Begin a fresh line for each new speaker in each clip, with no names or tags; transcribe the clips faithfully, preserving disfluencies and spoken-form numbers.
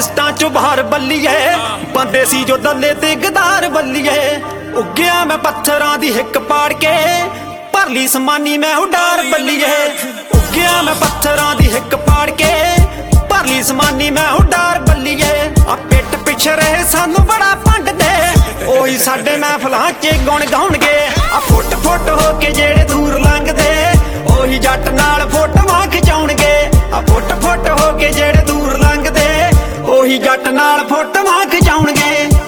लिस्टां चों बाहर बल्लीए बंदे सी जो दल्ले ते गदार बल्लीए उग्गिया मैं पत्थरां दी हिक पाड़ के भरली समानी मैं उडार बल्लीए उग्गिया मैं पत्थरां दी हिक पाड़ के भरली समानी मैं उडार बल्लीए आ पिट पिछे रहे सानू बड़ा भंडदे ओही साडे महफलां च गुण गाउणगे आ फुट फुट हो के जेड़े दूर लंघदे ओही जट नाल फोटोआं खिचाउणगे आ फुट फुट हो के जेड़े दूर लंघदे ओही जट नाल फोटोआं खिचाउणगे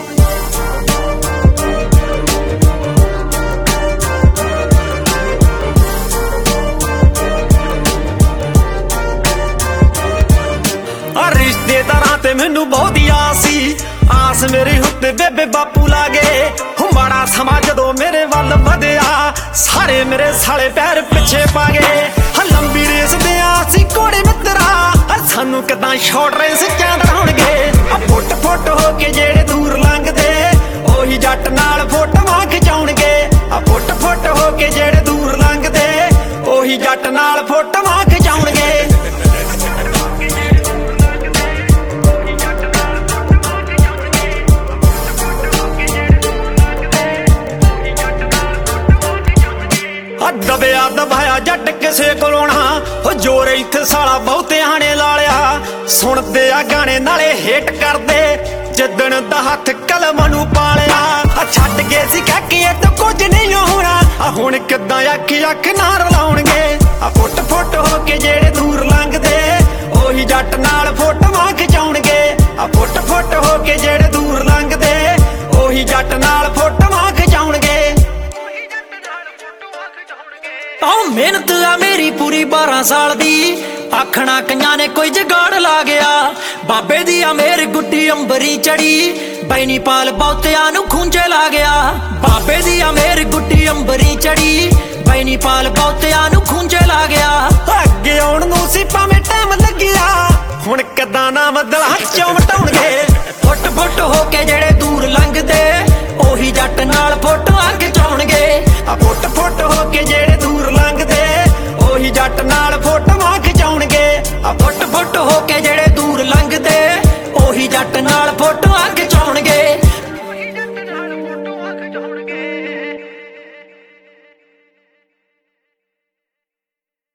रिश्तेदारां ते मैनू बहुत आस सी आस मेरी उत्ते बेबे बापू लागे माड़ा समा जदों मेरे वल वधिया सारे मेरे साले पैर पिछे पा गए लंबी रेस दे आसी घोड़े मित्रा सानू किदां शॉर्ट रेस च डराउणगे फुट फुट हो के जेड़े दूर लंघदे ओही जट नाल फोटोआं खिचाउणगे फुट फुट हो के जेड़े दूर लंघदे ओही जट नाल फोटोआं खिचाउणगे दबिया दबाया जट किसे कोलों ना जोर इत्थे साला बहुते आने ला लिया सुनदे आ गाने नाले हेट करदे जिदन दा हथ कलम नू पा लिया छड्ड के सी कहके तो कुछ नहीं होना हुण किदां अख अख ना रलाउणगे फुट फुट हो के जेड़े दूर लंघदे ओही जट नाल फोटोआं खिचाउणगे फुट फुट हो के जेड़े दूर लंघदे ओही जट नाल फोटोआं खिचाउणगे मेहनत आ मेरी पूरी बारह साल दी आखना कईयां ने कोई जगाड़ ला गया बाबे दी आ मेरी गुड्डी अंबरी चढ़ी बैनी पाल बहुतिया नू खूंजे ला गया बाबे दी आ मेरी गुड्डी अंबरी चढ़ी बैनी पाल बहुतिया नू खूंजे ला गया अगे आउण नू सी भावें टाइम लगिया हुण किदां ना बदला चों वटाउणगे फुट फुट हो के जेड़े दूर लंघदे ओही जट नाल फोटोआं खिचाउणगे फुट फुट हो के जेड़े दूर